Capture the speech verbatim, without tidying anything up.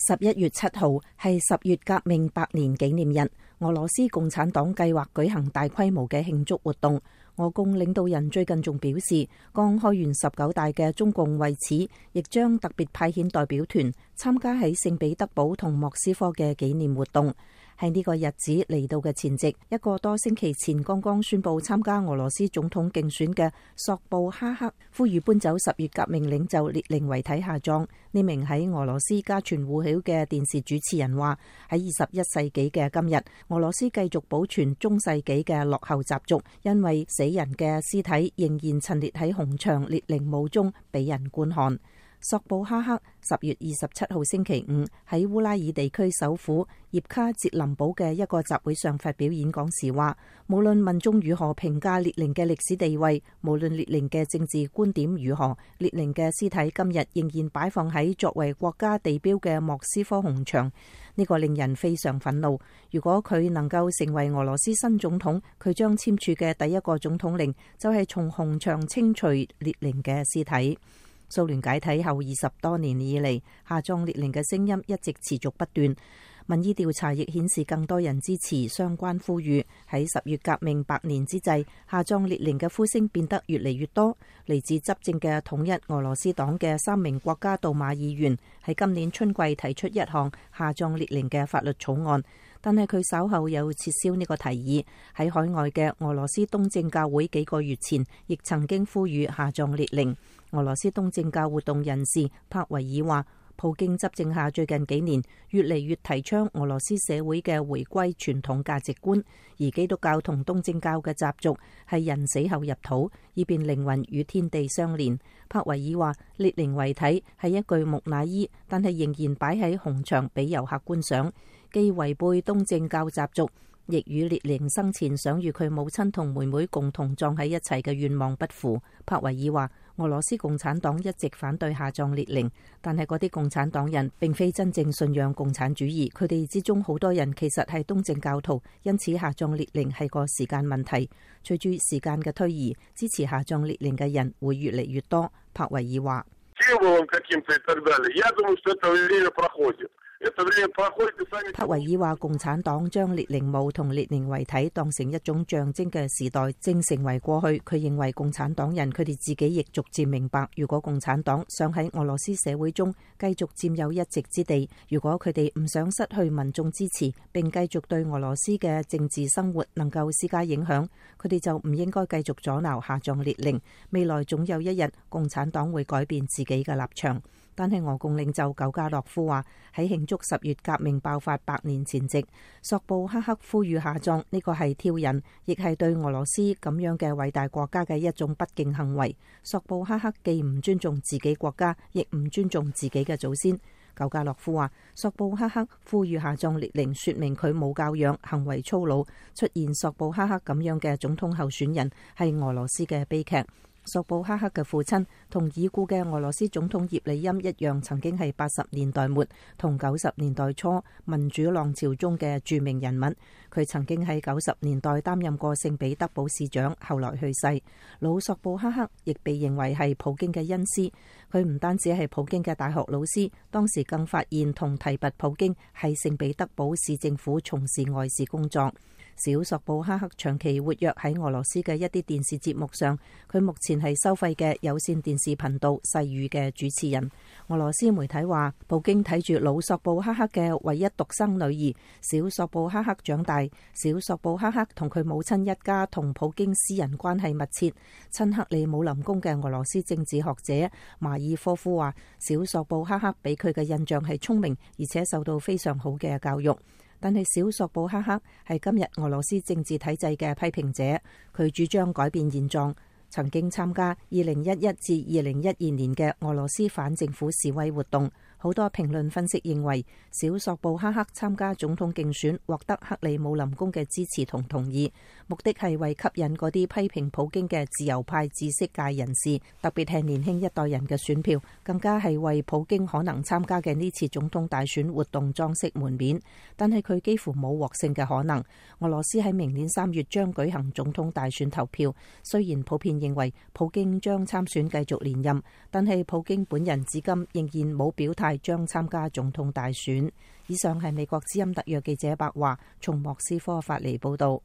十一月七號係十月革命百年紀念日，俄羅斯共產黨計劃舉行大規模嘅慶祝活動。俄共領導人最近仲表示，剛開完十九大嘅中共為此亦將特別派遣代表團參加喺聖彼得堡同莫斯科嘅紀念活動。喺呢個日子嚟到嘅前夕，一個多星期前剛剛宣布參加俄羅斯總統競選嘅索布哈克呼籲搬走十月革命領袖列寧遺體下葬。呢名喺俄羅斯家傳戶曉嘅電視主持人話：喺二十一世紀嘅今日，俄羅斯繼續保存中世紀嘅落後習俗，因為死人嘅屍體仍然陳列喺紅牆列寧墓中俾人觀看。索布哈克十月二十七號星期五喺烏拉爾地區首府葉卡捷林堡嘅一個集會上發表演講時話，無論民眾如何評價列寧嘅歷史地位，無論列寧嘅政治觀點如何，列寧嘅屍體今日仍然擺放喺作為國家地標嘅莫斯科紅牆。呢個令人非常憤怒。如果佢能夠成為俄羅斯新總統，佢將簽署嘅第一個總統令就係從紅牆清除列寧嘅屍體。蘇聯解體後二十多年以嚟，下葬列寧嘅聲音一直持續不斷。民意調查亦顯示更多人支持相關呼籲。喺十月革命百年之際，下葬列寧嘅呼聲變得越嚟越多。嚟自執政嘅統一俄羅斯黨嘅三名國家杜馬議員喺今年春季提出一項下葬列寧嘅法律草案，但係佢稍後又撤銷呢個提議。喺海外嘅俄羅斯東正教會幾個月前亦曾經呼籲下葬列寧。俄羅斯東正教活動人士帕維爾話，普京執政下最近幾年越嚟越提倡俄羅斯社會嘅回歸傳統價值觀，而基督教同東正教嘅習俗係人死後入土，以便靈魂與天地相連。帕維爾話，列寧遺體係一具木乃伊，但係仍然擺喺紅牆俾遊客觀賞，既違背東正教習俗，亦與列寧生前想與佢母親同妹妹共同葬喺一齊嘅願望不符。帕維爾話，俄羅斯共產黨一直反對下葬列寧，但係嗰啲共產黨人並非真正信仰共產主義，佢哋之中好多人其實係東正教徒，因此下葬列寧係個時間問題。隨住時間嘅推移，支持下葬列寧嘅人會越嚟越多。帕維爾話，帕維爾話，共產黨將列寧墓同列寧遺體當成一種象徵嘅時代正成為過去。佢認為共產黨人佢哋自己亦逐漸明白，如果共產黨想喺俄羅斯社會中繼續佔有一席之地，如果佢哋唔想失去民眾支持，並繼續對俄羅斯嘅政治生活能夠施加影響，佢哋就唔應該繼續阻撓下葬列寧。未來總有一日，共產黨會改變自己嘅立場。但係俄共領袖久加諾夫話，喺慶祝十月革命爆發百年前夕，索布哈克呼籲下葬，呢個係挑釁，亦係對俄羅斯咁樣嘅偉大國家嘅一種不敬行為。索布哈克既唔尊重自己國家，亦唔尊重自己嘅祖先。久加諾夫話，索布哈克呼籲下葬列寧，說明佢冇教養，行為粗魯。出現索布哈克咁樣嘅總統候選人，係俄羅斯嘅悲劇。索布哈克嘅父親同已故嘅俄羅斯總統葉利欽一樣，曾經係八十年代末同九十年代初民主浪潮中嘅著名人物。佢曾經喺九十年代擔任過聖彼得堡市長，後來去世。老索布哈克亦被認為係普京嘅恩師，佢唔單止係普京嘅大學老師，當時更發現同提拔普京喺聖彼得堡市政府從事外事工作。小索布哈克長期活躍喺俄羅斯嘅一啲電視節目上，佢目前係收費嘅有線電視頻道細語嘅主持人。俄羅斯媒體話，普京睇住老索布哈克嘅唯一獨生女兒小索布哈克長大，小索布哈克同佢母親一家同普京私人關係密切。親克里姆林宮嘅俄羅斯政治學者馬爾科夫話，小索布哈克俾佢嘅印象係聰明，而且受到非常好嘅教育。但係小索布哈克係今日俄羅斯政治體制嘅批評者，佢主張改變現狀，曾經參加二零一一至二零一二年嘅俄羅斯反政府示威活動。好多評論分析認為，小索布哈克參加總統競選獲得克里姆林宮嘅支持同同意，目的係為吸引嗰啲批評普京嘅自由派知識界人士，特別係年輕一代人嘅選票，更加係為普京可能參加嘅呢次總統大選活動裝飾門面。但係佢幾乎冇獲勝嘅可能。俄羅斯喺明年三月將舉行總統大選投票，雖然普遍認為普京將參選繼續連任，但係普京本人至今仍然冇表態派將參加總統大選。以上係美國之音特約記者白華從莫斯科發嚟報道。